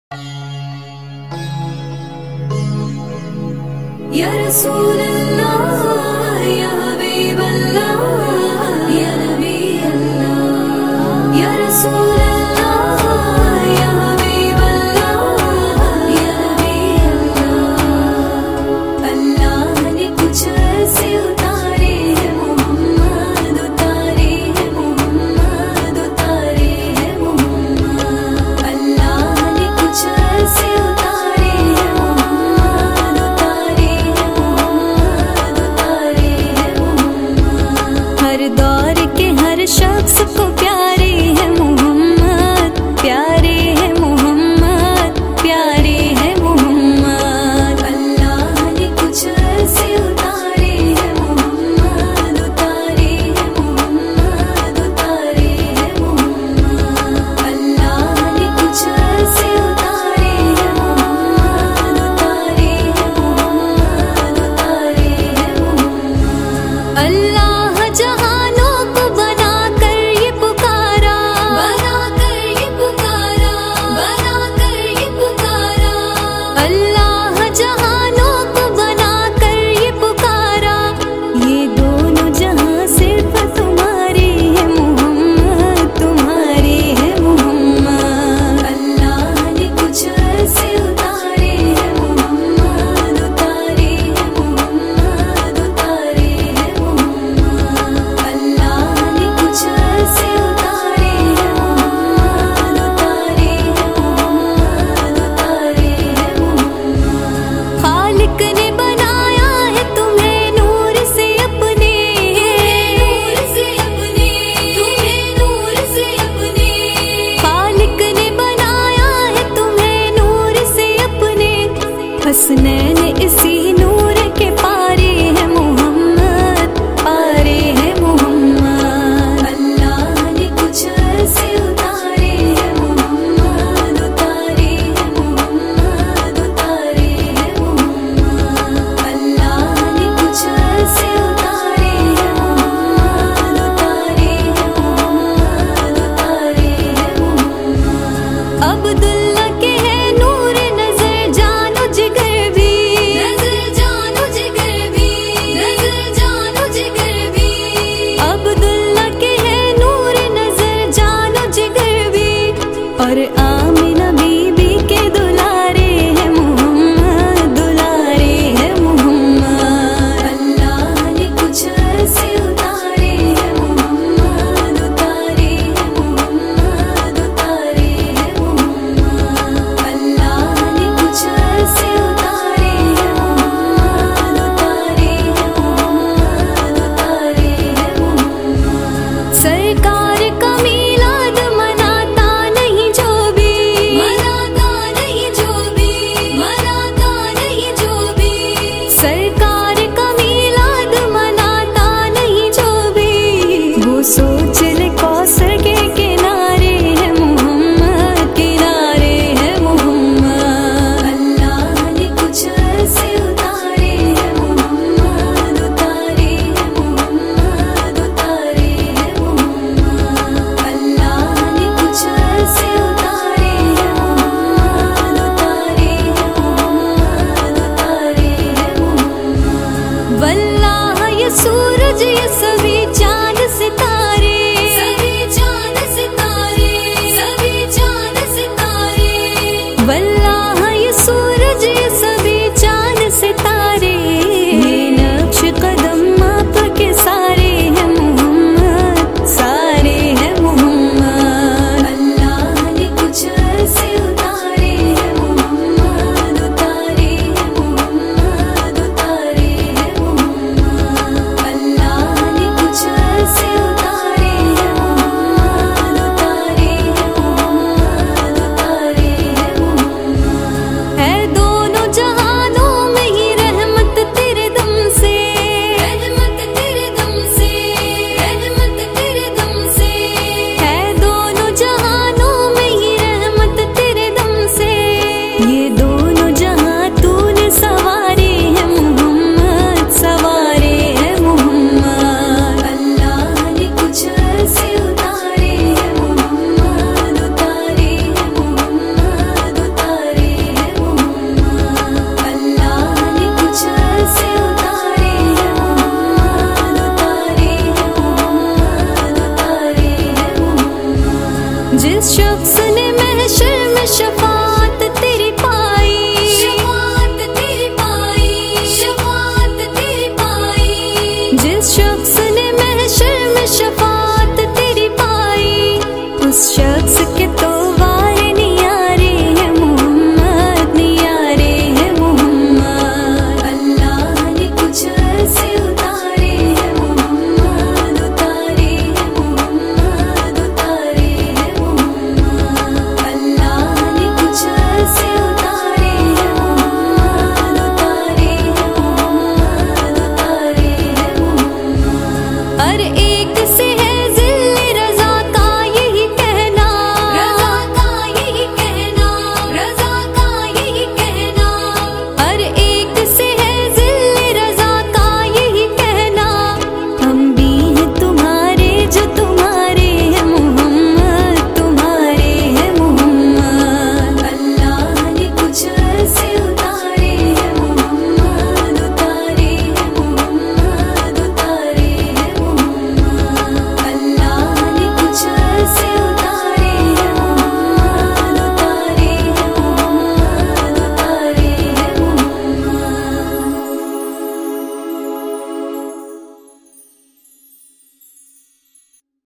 या रसूल अल्लाह या हबीब अल्लाह या नबी अल्लाह या रसूल अल्लाह या हबीब अल्लाह या नबी अल्लाह। अल्लाह ने कुछ ऐसे उतारे हैं मोहम्मद, उतारे हैं मोहम्मद, उतारे हैं मोहम्मद। अल्लाह ने कुछ ऐसे उतारे हैं मोहम्मद, उतारे हैं मोहम्मद, उतारे हैं मोहम्मद। हर दौर के हर शख्स को प्यारे हैं मोहम्मद, प्यारे हैं मोहम्मद, प्यारे हैं मोहम्मद। अल्लाह ने कुछ ऐसे उतारे हैं मोहम्मद, उतारे हैं मोहम्मद, उतारे हैं मोहम्मद। अल्लाह ने कुछ ऐसे उतारे हैं मोहम्मद, उतारे हैं मोहम्मद, उतारे हैं मोहम्मद। अल्लाह जहानों को बना कर ये पुकारा, बना कर ये पुकारा, बना कर ये पुकारा। अल्लाह जहानों को बना कर ये पुकारा। ये दोनों जहां सिर्फ तुम्हारे हैं मोहम्मद, तुम्हारे हैं मोहम्मद। अल्लाह ने कुछ ऐसे उतारे हैं मोहम्मद, उतारे हैं मोहम्मद, उतारे हैं मोहम्मद। अल्लाह ने कुछ ऐसे उतारे हैं मोहम्मद, उतारे हैं मोहम्मद, उतारे हैं मोहम्मद। खालिक ने बनाया है तुम्हें नूर से अपने, नूर से अपने, तुम्हें नूर से अपने। खालिक ने बनाया है तुम्हें नूर से अपने। हसनैन इसी नूर के पारे हैं मोहम्मद, पारे हैं मोहम्मद। अल्लाह ने कुछ ऐसे उतारे हैं मोहम्मद, उतारे हैं मोहम्मद, उतारे हैं मोहम्मद। अल्लाह ने कुछ ऐसे उतारे हैं मोहम्मद, उतारे हैं मोहम्मद, उतारे हैं मोहम्मद। अब्दुल्ला के है नूर नजर जानो जिगर भी, नजर जानो जिगर भी, नजर जानो जिगर भी। अब्दुल्ला के है नूर नजर जानो जिगर भी। और आमिना बीबी के दुलारे हैं मोहम्मद, दुलारे हैं मोहम्मद। अल्लाह ने कुछ ऐसे उतारे हैं मोहम्मद, उतारे हैं मोहम्मद, उतारे हैं मोहम्मद। अल्लाह ने कुछ ऐसे उतारे हैं मोहम्मद, उतारे हैं मोहम्मद, उतारे हैं मोहम्मद। सरकार का मीलाद मनाता नहीं जो भी, मनाता सुने महशर में शफाअत